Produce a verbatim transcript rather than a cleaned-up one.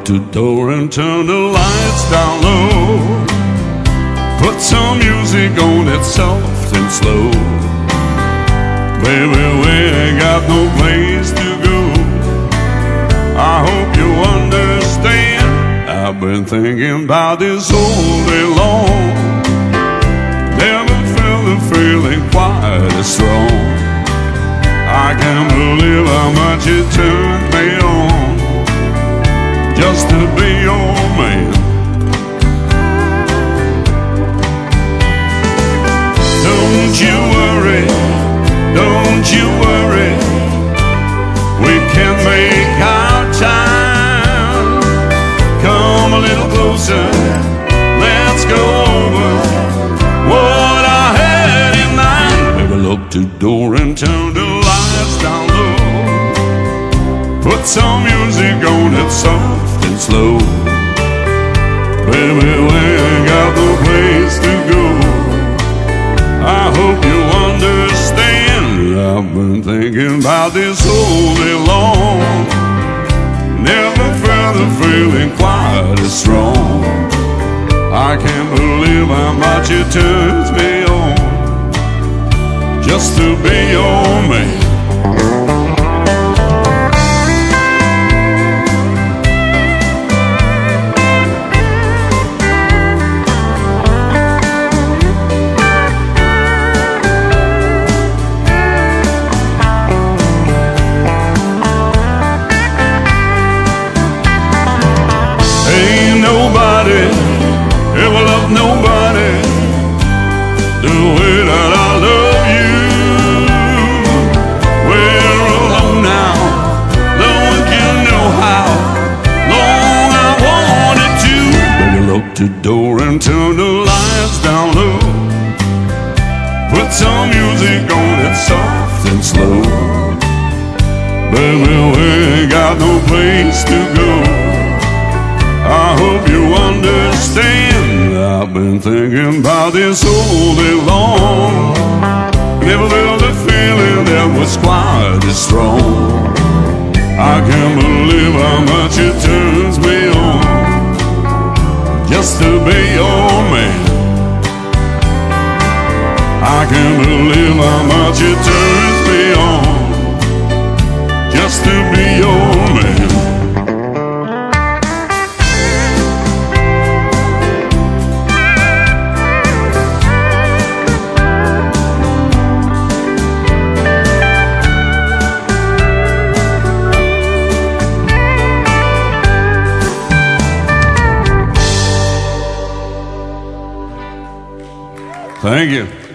locked the door and turned the lights down low. Put some music on that's soft and slow. Baby, we ain't got no place to go. I hope you understand. I've been thinking about this all day long. Never felt a feeling quite as strong. I can't believe how much it turned me on just to be your man. Don't you worry, don't you worry, we can make our time. Come a little closer, let's go over what I had in mind. Baby, lock the door and turn the lights down low. Put some music on that's soft and slow. Baby, we ain't got no place to go. I hope you understand. I've been thinking about this all day long. Never felt a feeling quite as strong. I can't believe how much it turns me on just to be your man. Ain't nobody ever loved nobody the way that I love you. We're alone now, no one can know how long I wanted to. Baby, lock the door and turn the lights down low. Put some music on that's soft and slow. Baby, we ain't got no place to go. I hope you understand. I've been thinking about this all day long. Never felt a feeling that was quite as strong. I can't believe how much it turns me on just to be your man. I can't believe how much it turns me on just to be your man. Thank you.